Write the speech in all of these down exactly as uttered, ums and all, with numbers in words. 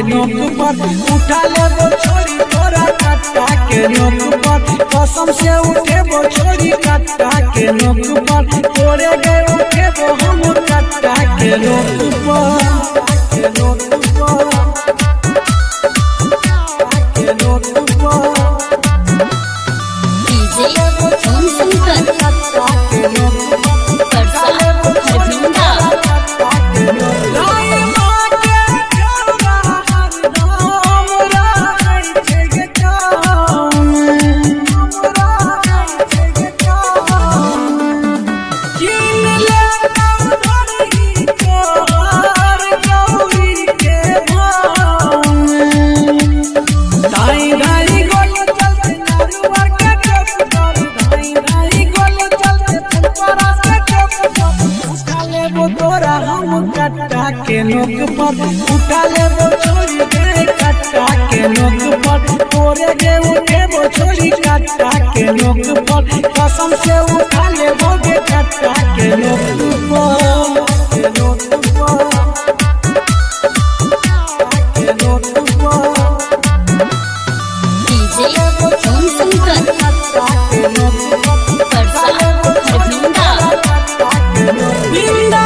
नोक पर उठा ले वो छोरी तोरा कट्टा के नोक पर कसम से उठे वो छोरी कट्टा के नोक पर तोरे गए उठे वो हम कट्टा के नोक पर के नोक पर के नोक पर डीजे ओम शंकर कट्टा के नोक पर परसा हरभिंदा कट्टा के नोक पर उठा ले वो छोरी गए कट्टा के नोक पर तोरे गए उठे वो छोरी कट्टा के नोक पर कसम से उठा ले वो गे कट्टा के नोक पर के नोक पर के नोक पर डीजे ओम शंकर कट्टा के नोक पर परसा हरभिंदा बिंदा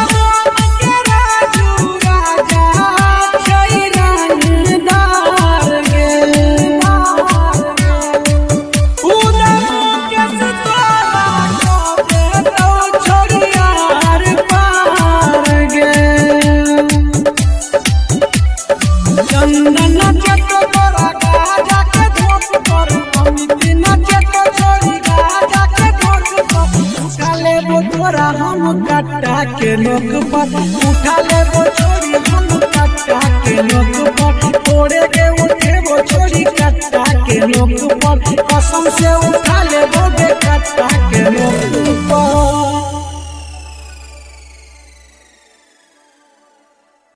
हम कट्टा के नोक पर उठा ले वो छोरी हम कट्टा के नोक पर तोड़े के उठे वो छोरी कट्टा के नोक पर कसम से उठा ले वो कट्टा